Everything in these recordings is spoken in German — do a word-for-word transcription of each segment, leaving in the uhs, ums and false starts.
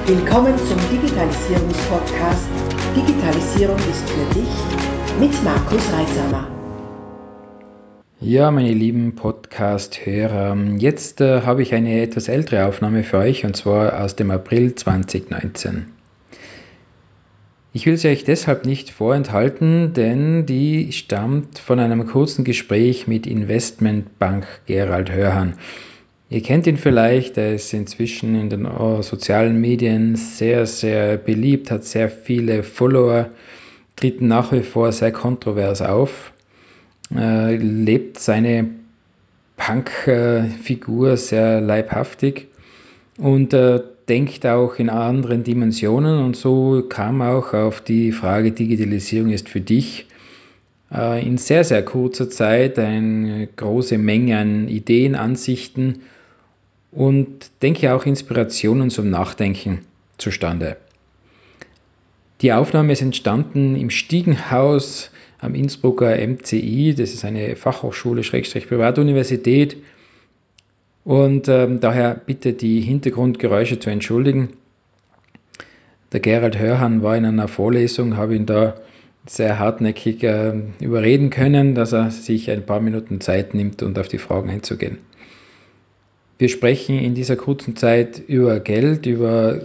Willkommen zum Digitalisierungspodcast Digitalisierung ist für dich mit Markus Reitsamer. Ja, meine lieben Podcast-Hörer, jetzt äh, habe ich eine etwas ältere Aufnahme für euch und zwar aus dem April zwanzig neunzehn. Ich will sie euch deshalb nicht vorenthalten, denn die stammt von einem kurzen Gespräch mit Investmentbank Gerald Hörhan. Ihr kennt ihn vielleicht, er ist inzwischen in den oh, sozialen Medien sehr, sehr beliebt, hat sehr viele Follower, tritt nach wie vor sehr kontrovers auf, äh, lebt seine Punk-Figur sehr leibhaftig und äh, denkt auch in anderen Dimensionen, und so kam auch auf die Frage Digitalisierung ist für dich äh, in sehr, sehr kurzer Zeit eine große Menge an Ideen, Ansichten und denke auch Inspirationen zum Nachdenken zustande. Die Aufnahme ist entstanden im Stiegenhaus am Innsbrucker M C I, das ist eine Fachhochschule, Schrägstrich Privatuniversität, und ähm, daher bitte die Hintergrundgeräusche zu entschuldigen. Der Gerald Hörhan war in einer Vorlesung, habe ihn da sehr hartnäckig äh, überreden können, dass er sich ein paar Minuten Zeit nimmt, um auf die Fragen einzugehen. Wir sprechen in dieser kurzen Zeit über Geld, über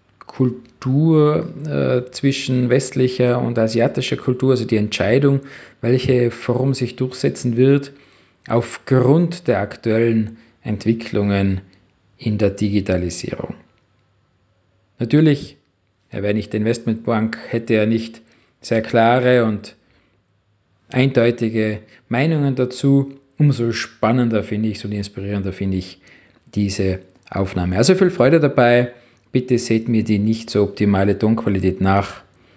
Kultur äh, zwischen westlicher und asiatischer Kultur, also die Entscheidung, welche Form sich durchsetzen wird, aufgrund der aktuellen Entwicklungen in der Digitalisierung. Natürlich, er wäre nicht Investmentbank, hätte er nicht sehr klare und eindeutige Meinungen dazu. Umso spannender finde ich es und inspirierender finde ich diese Aufnahme. Also viel Freude dabei. Bitte seht mir die nicht so optimale Tonqualität nach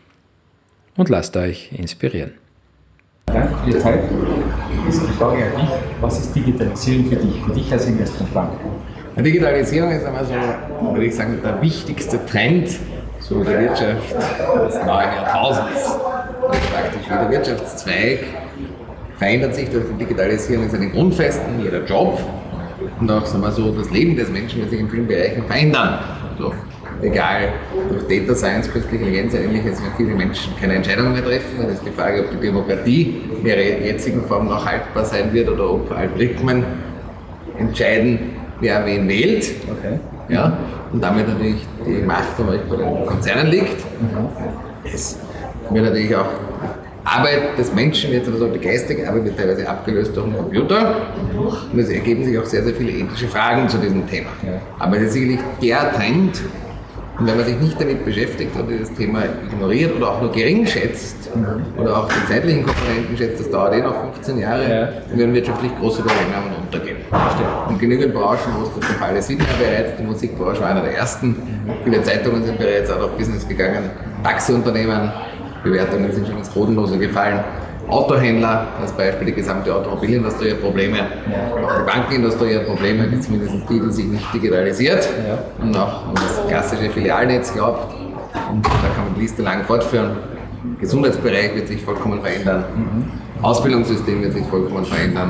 und lasst euch inspirieren. Danke für die Zeit. Jetzt die Frage an dich: Was ist Digitalisierung für dich, für dich als Investmentbank? Digitalisierung ist einmal so, würde ich sagen, der wichtigste Trend so der Wirtschaft des neuen Jahrtausends. Praktisch jeder Wirtschaftszweig verändert sich durch die Digitalisierung in seinen Grundfesten, jeder Job und auch sagen wir so, das Leben des Menschen wird sich in vielen Bereichen verändern. Also, egal, durch Data Science, künstliche Intelligenz, ähnliches, wenn viele Menschen keine Entscheidungen mehr treffen, dann ist die Frage, ob die Demokratie in ihrer jetzigen Form noch haltbar sein wird oder ob Algorithmen entscheiden, wer wen wählt. Okay. Ja, und damit natürlich die Macht zum Beispiel bei den Konzernen liegt. Mhm. Es wird natürlich auch Arbeit des Menschen, jetzt also die geistige Arbeit, wird teilweise abgelöst durch den Computer. Und es ergeben sich auch sehr, sehr viele ethische Fragen zu diesem Thema. Ja. Aber es ist sicherlich der Trend, und wenn man sich nicht damit beschäftigt oder dieses Thema ignoriert oder auch nur gering schätzt, mhm. oder auch die zeitlichen Komponenten schätzt, das dauert eh noch fünfzehn Jahre, ja. Wir werden wirtschaftlich große Probleme haben und untergehen. Und genügend Branchen, wo es der Fall ist, sind ja bereits, die Musikbranche war einer der ersten, mhm. viele Zeitungen sind bereits out of business gegangen, Taxiunternehmen, Bewertungen sind schon ins Bodenlose gefallen. Autohändler, als Beispiel die gesamte Automobilindustrie hat Probleme, ja. Auch die Bankenindustrie hat Probleme, die zumindest die, die sich nicht digitalisiert, ja. Und auch an das klassische Filialnetz glaubt. Und da kann man die Liste lang fortführen. Der Gesundheitsbereich wird sich vollkommen verändern, mhm. Ausbildungssystem wird sich vollkommen verändern,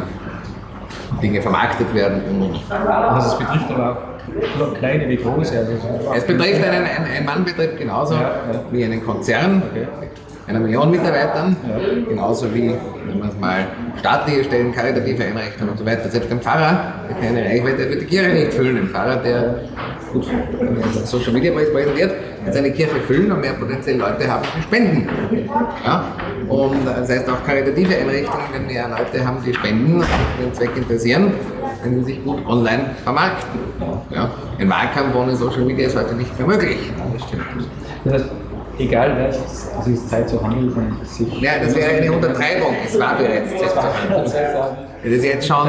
Dinge vermarktet werden und und. Also es betrifft aber auch kleine wie große. Also es betrifft einen, einen, einen Mannbetrieb genauso ja, ja. wie einen Konzern. Okay. Einer Million Mitarbeitern, ja. Genauso wie, wenn man es mal staatliche Stellen, karitative Einrichtungen und so weiter. Selbst ein Pfarrer, der keine Reichweite wird die Kirche nicht füllen. Ein Pfarrer, der gut Social Media präsentiert, wird seine Kirche füllen und mehr potenzielle Leute haben, die spenden. Ja? Und das heißt auch karitative Einrichtungen, wenn mehr Leute haben, die spenden und sich für den Zweck interessieren, können sie sich gut online vermarkten. Ja? Ein Wahlkampf ohne Social Media ist heute nicht mehr möglich. Ja, das stimmt. Das heißt, egal wer es ist Zeit zu handeln und sich. Ja, das wäre eine Untertreibung. Es war bereits Zeit zu handeln. Das ist jetzt schon.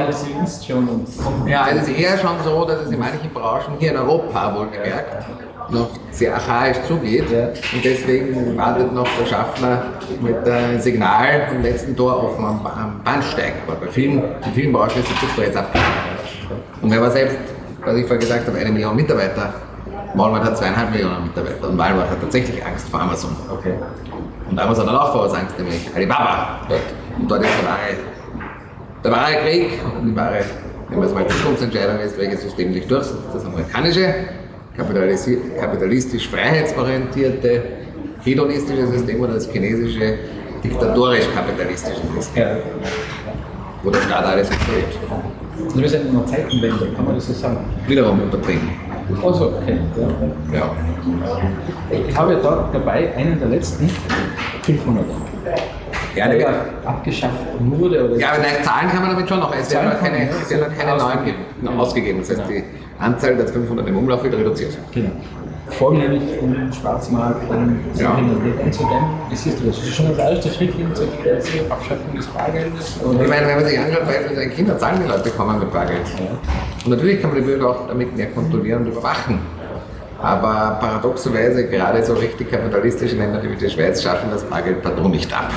Ja, es ist eher schon so, dass es in manchen Branchen hier in Europa wohlgemerkt noch sehr archaisch zugeht. Und deswegen wartet noch der Schaffner mit dem Signal vom letzten Tor offen am, am Bahnsteig. Aber bei vielen, in vielen Branchen ist die Zug bereits abgegangen. Und wenn man selbst, was ich vorher gesagt habe, eine Million Mitarbeiter. Walmart hat zweieinhalb Millionen Mitarbeiter und Walmart hat tatsächlich Angst vor Amazon. Okay. Und Amazon hat auch vor was Angst, nämlich Alibaba. Dort. Und dort ist der wahre, der wahre Krieg und die wahre, wenn man es mal Zukunftsentscheidung ist, welches System sich durchsetzt, das amerikanische. kapitalisi- kapitalistisch freiheitsorientierte, hedonistische System oder das chinesische diktatorisch-kapitalistische System, Ja. wo der Staat alles kontrolliert. Also wir sind in einer Zeitenwende, kann man das so sagen? Wiederum untertrieben. Also, okay. Ja. Ja. Ich habe ja da dabei einen der letzten fünfhundert. Ja, der der- ja abgeschafft wurde. Oder Ja, aber nein, Zahlen kann man damit schon noch. Es werden noch keine, es werden noch keine neuen ge- noch ausgegeben. Das heißt, die Anzahl der fünfhundert im Umlauf wird reduziert. Genau. Vornehmlich um Schwarzmarkt und Ja. und zu dem. Wie siehst du das? Ist das schon das erste Schritt hin zur Abschaffung des Bargeldes? Oder? Ich meine, wenn man sich anschaut, weil seine Kinder zahlen die Leute kommen mit Bargeld. Und natürlich kann man die Bürger auch damit mehr kontrollieren und überwachen. Aber paradoxerweise, gerade so richtig kapitalistische Länder wie die Schweiz schaffen das Bargeld partout nicht ab.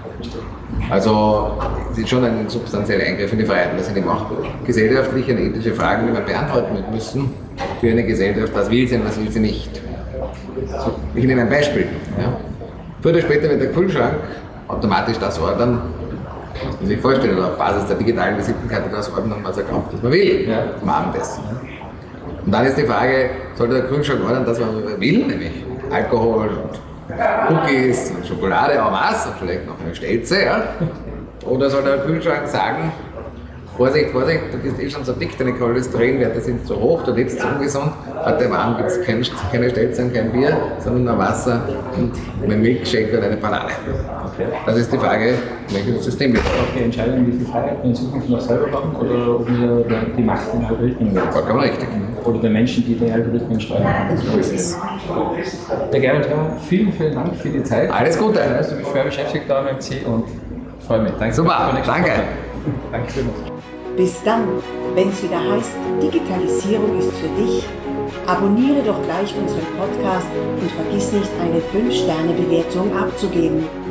Also, es ist schon ein substanzieller Eingriff in die Freiheit. Das sind eben auch gesellschaftliche und ethische Fragen, die wir beantworten müssen für eine Gesellschaft. Was will sie und was will sie nicht? So, ich nehme ein Beispiel. Ja. Früher oder später wird der Kühlschrank automatisch das ordnen, was man sich vorstellt, oder auf Basis der digitalen Visitenkarte das ordnen, was er kauft, was man will, Ja. am Abendessen. Und dann ist die Frage, sollte der Kühlschrank ordnen, das, was man will, nämlich Alkohol und Cookies und Schokolade en masse und vielleicht noch eine Stelze, ja? Oder soll der Kühlschrank sagen, Vorsicht, Vorsicht, du bist eh schon so dick, deine Cholesterinwerte sind zu hoch, du lebst zu ungesund, heute Abend gibt es kein, keine Stelze und kein Bier, sondern nur Wasser und ein Milkshake oder eine Banane. Das ist die Frage, welches System wir wollen. Okay, entscheiden, wie viel Freiheit wir in Zukunft noch selber haben oder ob wir die Macht in Algorithmen werden. Vollkommen richtig. Oder den Menschen, die die Algorithmen steuern. So ist es. Der Gerhard, ja, vielen, vielen Dank für die Zeit. Alles Gute. Ich weiß, du bist schwer beschäftigt da am M C und freue mich. Danke. Super, Bis zum nächsten danke. Mal. Danke vielmals. Bis dann, wenn es wieder heißt, Digitalisierung ist für dich. Abonniere doch gleich unseren Podcast und vergiss nicht, eine fünf Sterne Bewertung abzugeben.